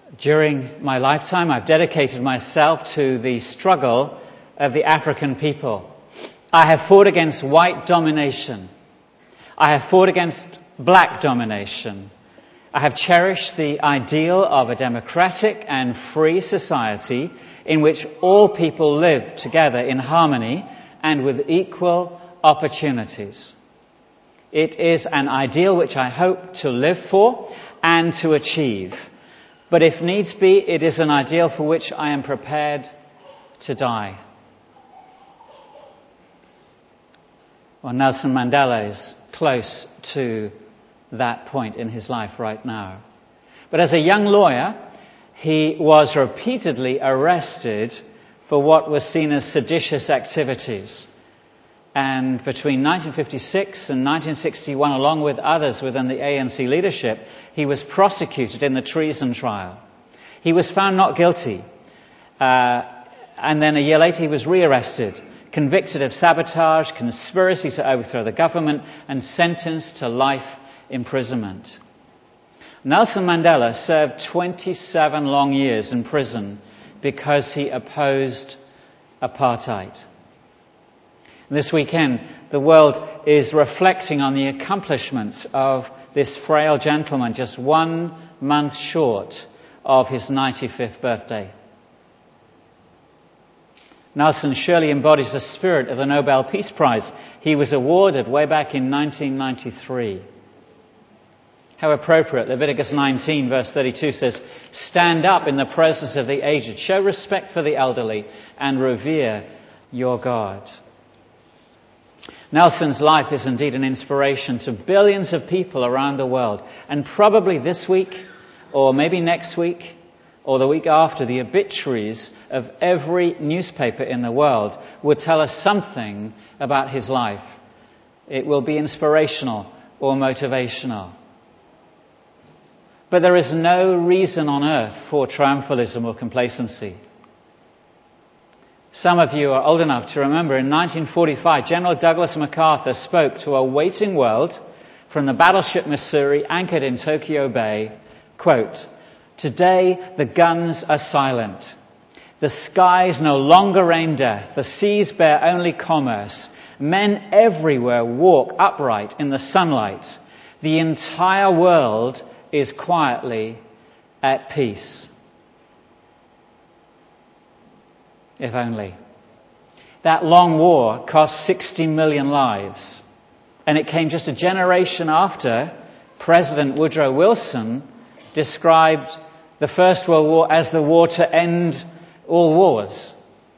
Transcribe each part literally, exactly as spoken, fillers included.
During my lifetime, I've dedicated myself to the struggle of the African people. I have fought against white domination. I have fought against black domination. I have cherished the ideal of a democratic and free society in which all people live together in harmony and with equal opportunities. It is an ideal which I hope to live for and to achieve. But if needs be, it is an ideal for which I am prepared to die. Well, Nelson Mandela is close to that point in his life right now. But as a young lawyer, he was repeatedly arrested for what was seen as seditious activities. And between nineteen fifty-six and nineteen sixty-one, along with others within the A N C leadership, he was prosecuted in the treason trial. He was found not guilty. Uh, and then a year later he was rearrested, convicted of sabotage, conspiracy to overthrow the government, and sentenced to life imprisonment. Nelson Mandela served twenty-seven long years in prison because he opposed apartheid. This weekend, the world is reflecting on the accomplishments of this frail gentleman just one month short of his ninety-fifth birthday. Nelson surely embodies the spirit of the Nobel Peace Prize he was awarded way back in nineteen ninety-three. How appropriate. Leviticus nineteen verse thirty-two says, "Stand up in the presence of the aged, show respect for the elderly, and revere your God." Nelson's life is indeed an inspiration to billions of people around the world. And probably this week, or maybe next week, or the week after, the obituaries of every newspaper in the world would tell us something about his life. It will be inspirational or motivational. But there is no reason on earth for triumphalism or complacency. Some of you are old enough to remember in nineteen forty-five, General Douglas MacArthur spoke to a waiting world from the battleship Missouri anchored in Tokyo Bay, quote, "Today the guns are silent. The skies no longer rain death. The seas bear only commerce. Men everywhere walk upright in the sunlight. The entire world is quietly at peace." If only. That long war cost sixty million lives. And it came just a generation after President Woodrow Wilson described the First World War as the war to end all wars.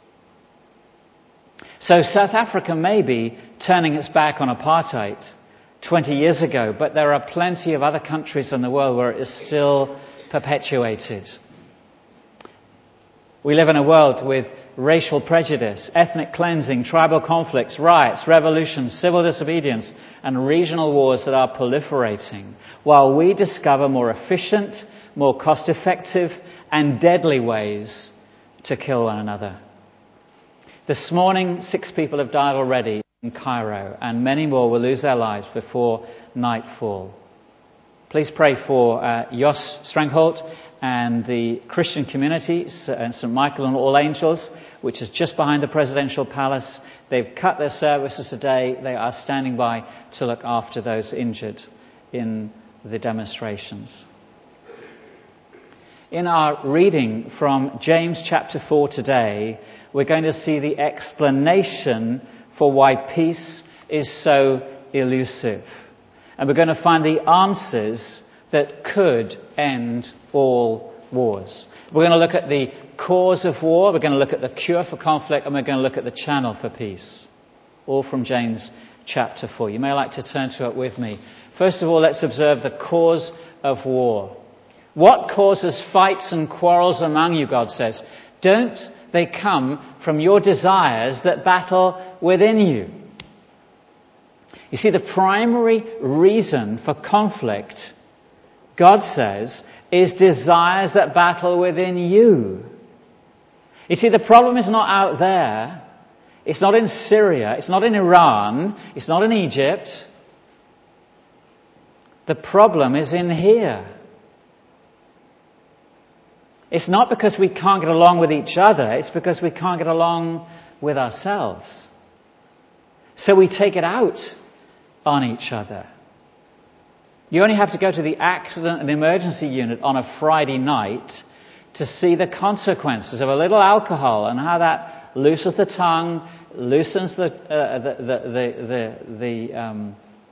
So South Africa may be turning its back on apartheid twenty years ago, but there are plenty of other countries in the world where it is still perpetuated. We live in a world with racial prejudice, ethnic cleansing, tribal conflicts, riots, revolutions, civil disobedience, and regional wars that are proliferating, while we discover more efficient, more cost-effective, and deadly ways to kill one another. This morning, six people have died already in Cairo, and many more will lose their lives before nightfall. Please pray for uh, Jos Strangholt and the Christian community, and Saint Michael and All Angels, which is just behind the presidential palace. They've cut their services today. They are standing by to look after those injured in the demonstrations. In our reading from James chapter four today, we're going to see the explanation for why peace is so elusive. And we're going to find the answers that could end all wars. We're going to look at the cause of war, we're going to look at the cure for conflict, and we're going to look at the channel for peace. All from James chapter four. You may like to turn to it with me. First of all, let's observe the cause of war. What causes fights and quarrels among you, God says? Don't they come from your desires that battle within you? You see, the primary reason for conflict, God says, is desires that battle within you. You see, the problem is not out there. It's not in Syria. It's not in Iran. It's not in Egypt. The problem is in here. It's not because we can't get along with each other, it's because we can't get along with ourselves. So we take it out on each other. You only have to go to the accident and emergency unit on a Friday night to see the consequences of a little alcohol and how that loosens the tongue, loosens the uh, the the the, the, the um,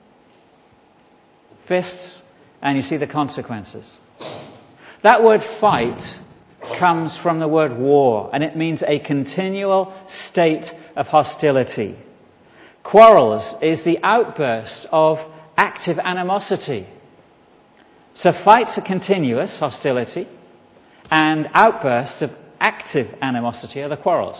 fists, and you see the consequences. That word fight comes from the word war, and it means a continual state of hostility. Quarrels is the outburst of active animosity. So fights are continuous hostility, and outbursts of active animosity are the quarrels.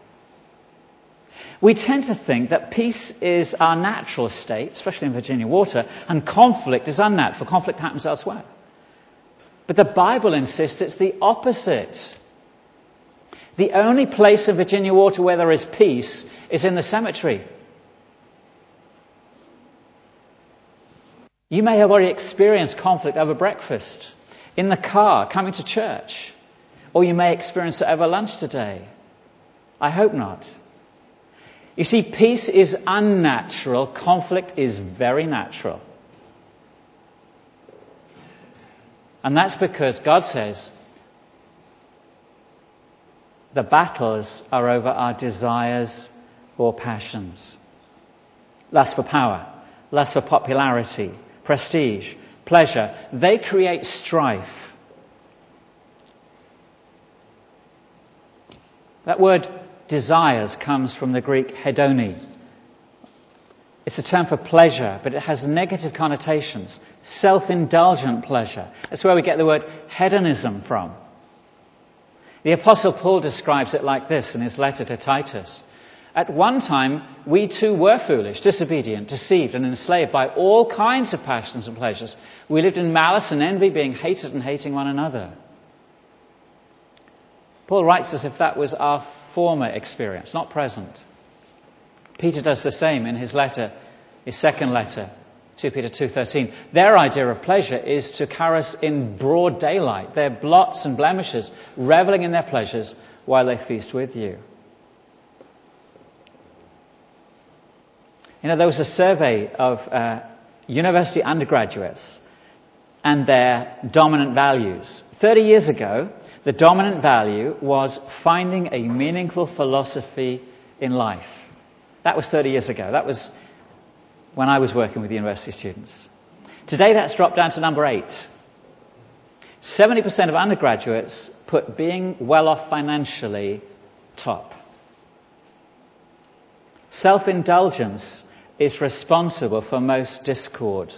We tend to think that peace is our natural state, especially in Virginia Water, and conflict is unnatural. Conflict happens elsewhere. But the Bible insists it's the opposite. The only place in Virginia Water where there is peace is in the cemetery. You may have already experienced conflict over breakfast, in the car, coming to church, or you may experience it over lunch today. I hope not. You see, peace is unnatural, conflict is very natural. And that's because God says the battles are over our desires or passions. Lust for power, lust for popularity, prestige, pleasure. They create strife. That word desires comes from the Greek hedoni. It's a term for pleasure, but it has negative connotations. Self-indulgent pleasure. That's where we get the word hedonism from. The Apostle Paul describes it like this in his letter to Titus. At one time, we too were foolish, disobedient, deceived, and enslaved by all kinds of passions and pleasures. We lived in malice and envy, being hated and hating one another. Paul writes as if that was our former experience, not present. Peter does the same in his letter, his second letter, Second Peter two thirteen. Their idea of pleasure is to caress us in broad daylight, their blots and blemishes, reveling in their pleasures while they feast with you. You know, there was a survey of uh, university undergraduates and their dominant values. Thirty years ago, the dominant value was finding a meaningful philosophy in life. That was thirty years ago. That was when I was working with university students. Today that's dropped down to number eight. seventy percent of undergraduates put being well off financially top. Self-indulgence is responsible for most discord.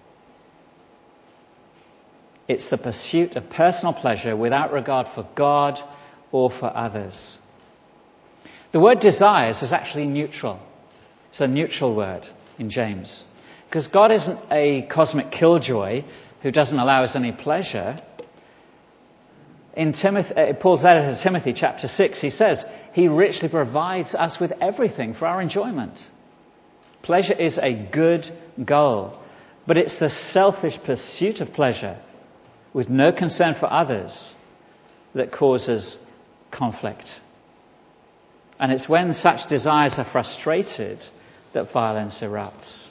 It's the pursuit of personal pleasure without regard for God or for others. The word desires is actually neutral. It's a neutral word in James. Because God isn't a cosmic killjoy who doesn't allow us any pleasure. In Timothy, uh, Paul's letter to Timothy, chapter six, he says, He richly provides us with everything for our enjoyment. Pleasure is a good goal, but it's the selfish pursuit of pleasure with no concern for others that causes conflict. And it's when such desires are frustrated that violence erupts.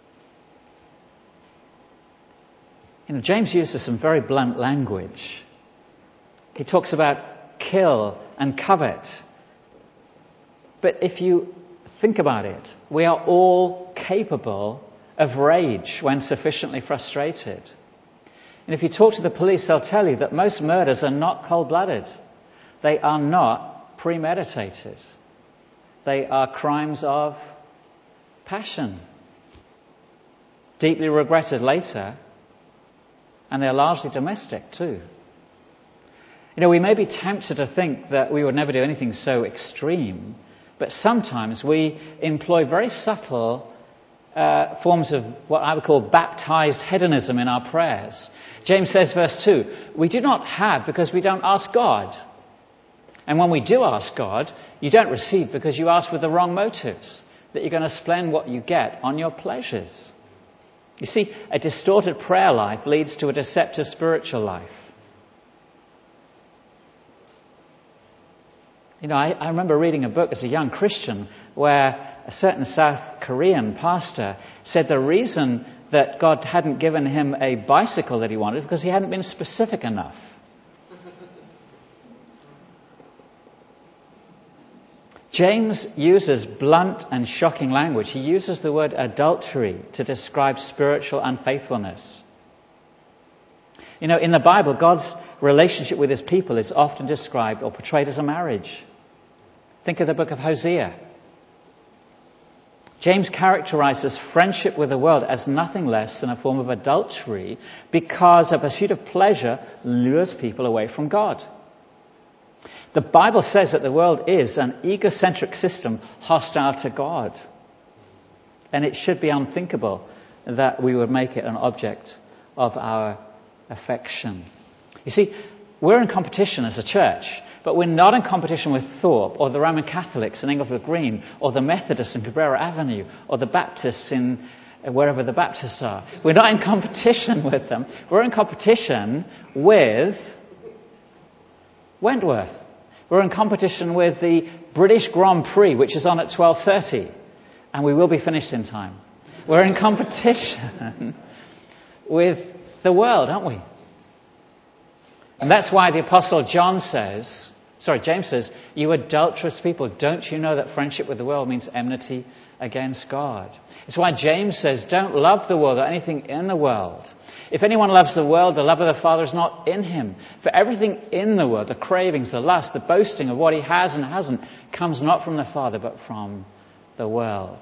You know, James uses some very blunt language. He talks about kill and covet. But if you think about it, we are all capable of rage when sufficiently frustrated. And if you talk to the police, they'll tell you that most murders are not cold-blooded. They are not premeditated. They are crimes of passion, deeply regretted later, and they're largely domestic too. You know, we may be tempted to think that we would never do anything so extreme, but sometimes we employ very subtle uh, forms of what I would call baptized hedonism in our prayers. James says, verse two, we do not have because we don't ask God. And when we do ask God, you don't receive because you ask with the wrong motives, that you're going to spend what you get on your pleasures. You see, a distorted prayer life leads to a deceptive spiritual life. You know, I, I remember reading a book as a young Christian where a certain South Korean pastor said the reason that God hadn't given him a bicycle that he wanted was because he hadn't been specific enough. James uses blunt and shocking language. He uses the word adultery to describe spiritual unfaithfulness. You know, in the Bible, God's relationship with his people is often described or portrayed as a marriage. Think of the book of Hosea. James characterizes friendship with the world as nothing less than a form of adultery because a pursuit of pleasure lures people away from God. The Bible says that the world is an egocentric system hostile to God. And it should be unthinkable that we would make it an object of our affection. You see, we're in competition as a church, but we're not in competition with Thorpe or the Roman Catholics in Englewood Green or the Methodists in Cabrera Avenue or the Baptists in wherever the Baptists are. We're not in competition with them. We're in competition with Wentworth. We're in competition with the British Grand Prix, which is on at twelve thirty, and we will be finished in time. We're in competition with the world, aren't we? And that's why the Apostle John says, sorry, James says, you adulterous people, don't you know that friendship with the world means enmity against God? It's why James says, don't love the world or anything in the world. If anyone loves the world, the love of the Father is not in him. For everything in the world, the cravings, the lust, the boasting of what he has and hasn't, comes not from the Father, but from the world.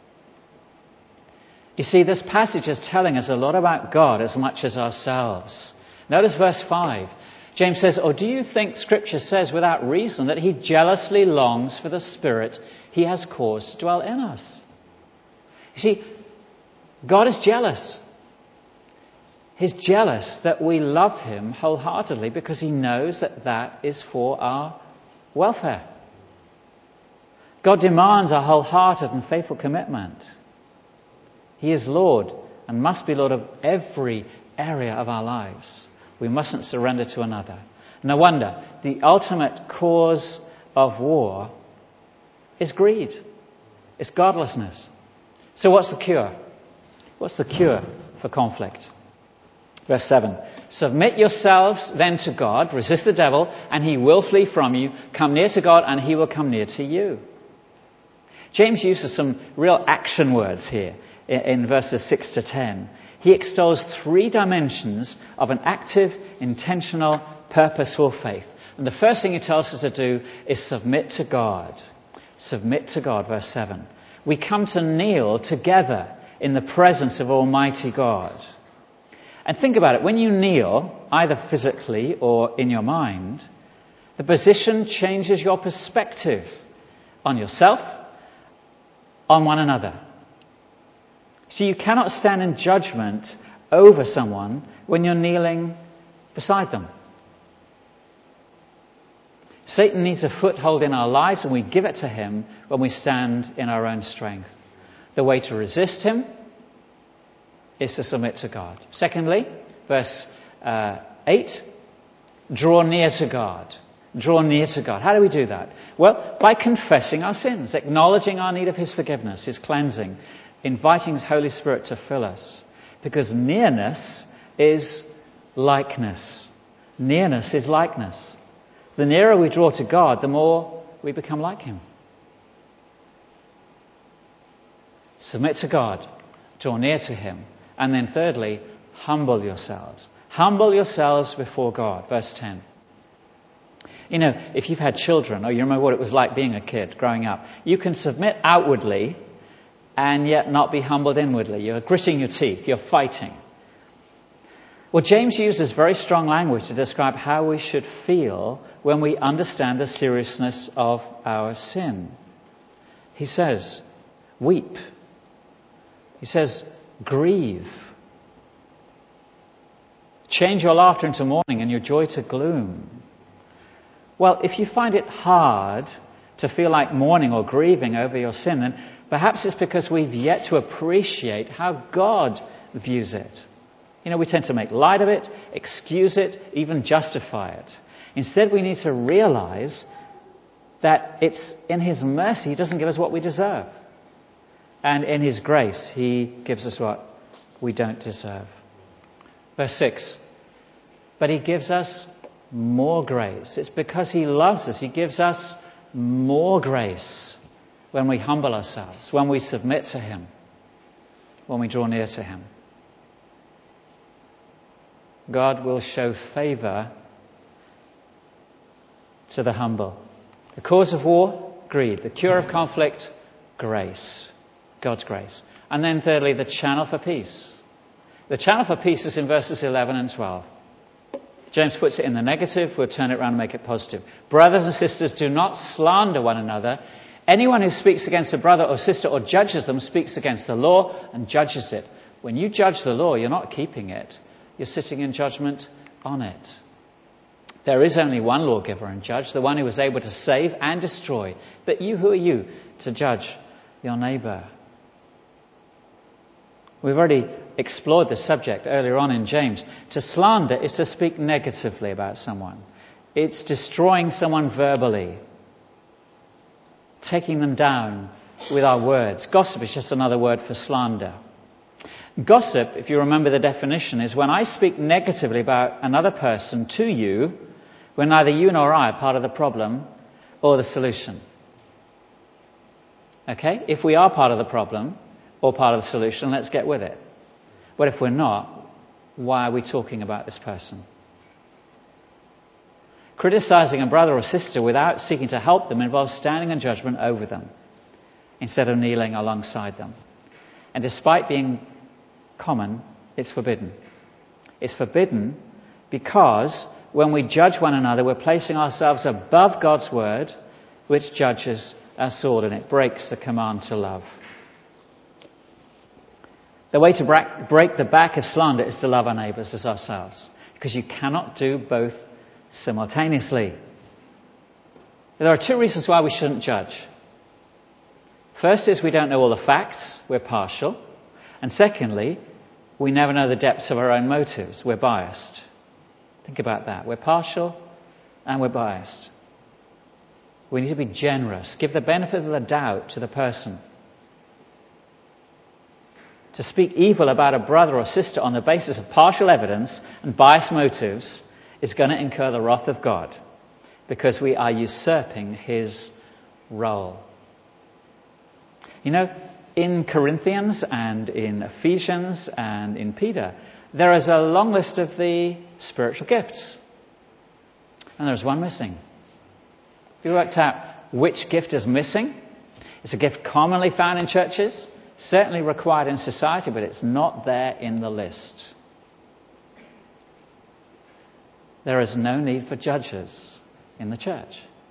You see, this passage is telling us a lot about God as much as ourselves. Notice verse five. James says, or do you think Scripture says without reason that he jealously longs for the Spirit he has caused to dwell in us? You see, God is jealous. He's jealous that we love him wholeheartedly because he knows that that is for our welfare. God demands a wholehearted and faithful commitment. He is Lord and must be Lord of every area of our lives. We mustn't surrender to another. No wonder the ultimate cause of war is greed. It's godlessness. So what's the cure? What's the cure for conflict? Verse seven. Submit yourselves then to God, resist the devil, and he will flee from you. Come near to God, and he will come near to you. James uses some real action words here in verses six to ten. He extols three dimensions of an active, intentional, purposeful faith. And the first thing he tells us to do is submit to God. Submit to God, verse seven. We come to kneel together in the presence of Almighty God. And think about it. When you kneel, either physically or in your mind, the position changes your perspective on yourself, on one another. So you cannot stand in judgment over someone when you're kneeling beside them. Satan needs a foothold in our lives, and we give it to him when we stand in our own strength. The way to resist him is to submit to God. Secondly, verse uh, eight, draw near to God. Draw near to God. How do we do that? Well, by confessing our sins, acknowledging our need of his forgiveness, his cleansing, inviting his Holy Spirit to fill us. Because nearness is likeness. Nearness is likeness. The nearer we draw to God, the more we become like him. Submit to God. Draw near to him. And then thirdly, humble yourselves. Humble yourselves before God. Verse ten. You know, if you've had children, or you remember what it was like being a kid growing up, you can submit outwardly and yet not be humbled inwardly. You're gritting your teeth. You're fighting. Well, James uses very strong language to describe how we should feel when we understand the seriousness of our sin. He says, weep. He says, grieve. Change your laughter into mourning and your joy to gloom. Well, if you find it hard to feel like mourning or grieving over your sin, then perhaps it's because we've yet to appreciate how God views it. You know, we tend to make light of it, excuse it, even justify it. Instead, we need to realize that it's in his mercy he doesn't give us what we deserve. And in his grace he gives us what we don't deserve. Verse six. But he gives us more grace. It's because he loves us. He gives us more grace when we humble ourselves, when we submit to him, when we draw near to him. God will show favour to the humble. The cause of war, greed. The cure of conflict, grace. God's grace. And then thirdly, the channel for peace. The channel for peace is in verses eleven and twelve. James puts it in the negative. We'll turn it around and make it positive. Brothers and sisters, do not slander one another. Anyone who speaks against a brother or sister or judges them speaks against the law and judges it. When you judge the law, you're not keeping it. You're sitting in judgment on it. There is only one lawgiver and judge, the one who is able to save and destroy. But you, who are you to judge your neighbour? We've already explored the subject earlier on in James. To slander is to speak negatively about someone. It's destroying someone verbally, taking them down with our words. Gossip is just another word for slander. Gossip, if you remember the definition, is when I speak negatively about another person to you, when neither you nor I are part of the problem or the solution. Okay? If we are part of the problem or part of the solution, let's get with it. But if we're not, why are we talking about this person? Criticizing a brother or sister without seeking to help them involves standing in judgment over them instead of kneeling alongside them. And despite being common, it's forbidden. It's forbidden because when we judge one another, we're placing ourselves above God's word, which judges our sword, and it breaks the command to love. The way to break the back of slander is to love our neighbours as ourselves, because you cannot do both simultaneously. There are two reasons why we shouldn't judge. First is we don't know all the facts, we're partial. And secondly, we never know the depths of our own motives, we're biased. Think about that. We're partial and we're biased. We need to be generous, give the benefit of the doubt to the person. To speak evil about a brother or sister on the basis of partial evidence and biased motives is going to incur the wrath of God, because we are usurping his role. You know, in Corinthians and in Ephesians and in Peter, there is a long list of the spiritual gifts. And there's one missing. Have you worked out which gift is missing? It's a gift commonly found in churches, certainly required in society, but it's not there in the list. There is no need for judges in the church.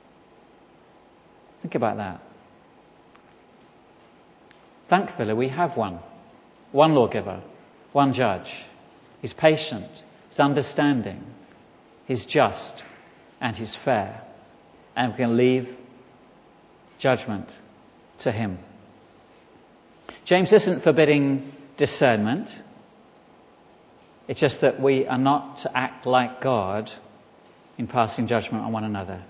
Think about that. Thankfully, we have one. One lawgiver, one judge. He's patient, he's understanding, he's just, and he's fair. And we can leave judgment to him. James isn't forbidding discernment. It's just that we are not to act like God in passing judgment on one another.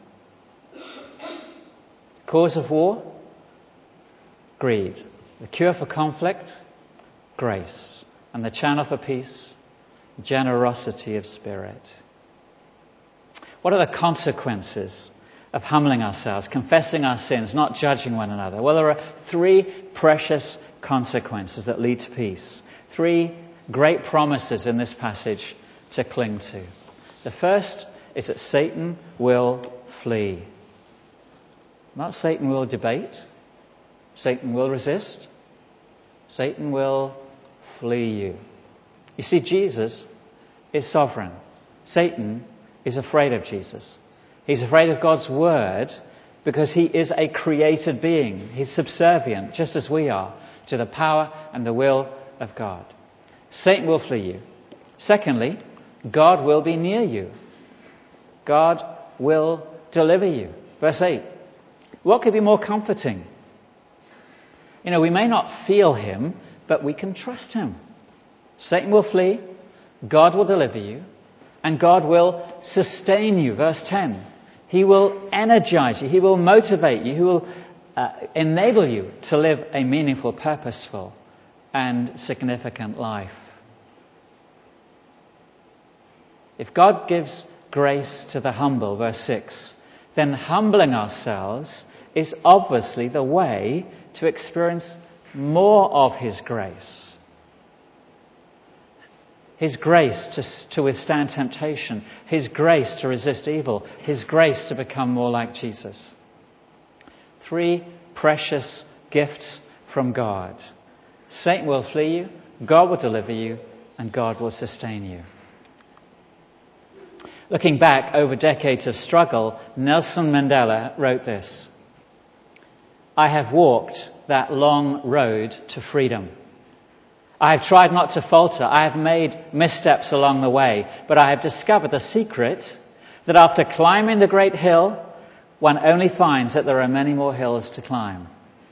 Cause of war? Greed. The cure for conflict? Grace. And the channel for peace? Generosity of spirit. What are the consequences of humbling ourselves, confessing our sins, not judging one another? Well, there are three precious consequences that lead to peace. Three great promises in this passage to cling to. The first is that Satan will flee. Not Satan will debate. Satan will resist. Satan will flee you. You see, Jesus is sovereign. Satan is afraid of Jesus. He's afraid of God's word because he is a created being. He's subservient, just as we are, to the power and the will of God. Satan will flee you. Secondly, God will be near you. God will deliver you. Verse eight. What could be more comforting? You know, we may not feel him, but we can trust him. Satan will flee, God will deliver you, and God will sustain you. Verse ten. He will energize you. He will motivate you. He will uh, enable you to live a meaningful, purposeful, and significant life. If God gives grace to the humble, verse six, then humbling ourselves is obviously the way to experience more of His grace. His grace to, to withstand temptation. His grace to resist evil. His grace to become more like Jesus. Three precious gifts from God. Satan will flee you, God will deliver you, and God will sustain you. Looking back over decades of struggle, Nelson Mandela wrote this: I have walked that long road to freedom. I have tried not to falter. I have made missteps along the way, but I have discovered the secret that after climbing the great hill, one only finds that there are many more hills to climb.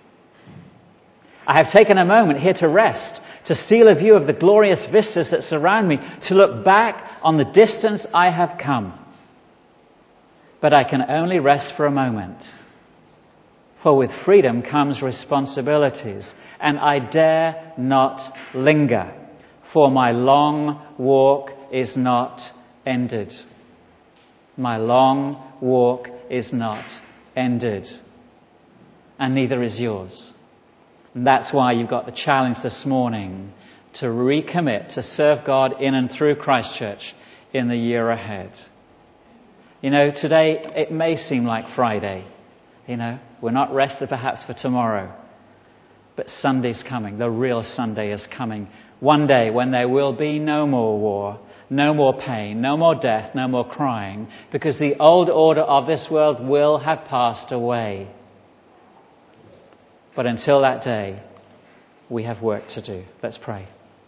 I have taken a moment here to rest, to steal a view of the glorious vistas that surround me, to look back on the distance I have come. But I can only rest for a moment. For with freedom comes responsibilities, and I dare not linger, for my long walk is not ended. My long walk is not ended, and neither is yours. And that's why you've got the challenge this morning to recommit to serve God in and through Christchurch in the year ahead. You know, today it may seem like Friday. You know, we're not rested perhaps for tomorrow. But Sunday's coming. The real Sunday is coming. One day when there will be no more war, no more pain, no more death, no more crying, because the old order of this world will have passed away. But until that day, we have work to do. Let's pray.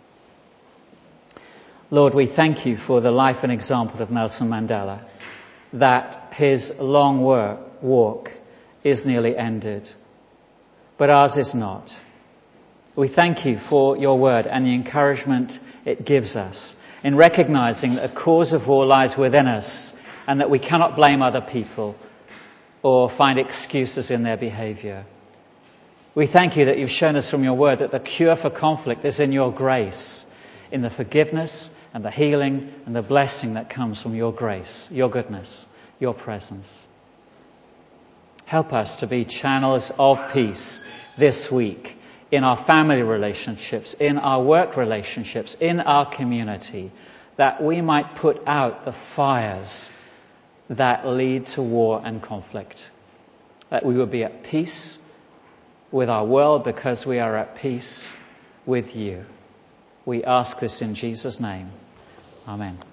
Lord, we thank you for the life and example of Nelson Mandela, that his long work, walk is nearly ended, but ours is not. We thank you for your word and the encouragement it gives us in recognizing that the cause of war lies within us and that we cannot blame other people or find excuses in their behavior. We thank you that you've shown us from your word that the cure for conflict is in your grace, in the forgiveness and the healing and the blessing that comes from your grace, your goodness, your presence. Help us to be channels of peace this week in our family relationships, in our work relationships, in our community, that we might put out the fires that lead to war and conflict. That we will be at peace with our world because we are at peace with you. We ask this in Jesus' name. Amen.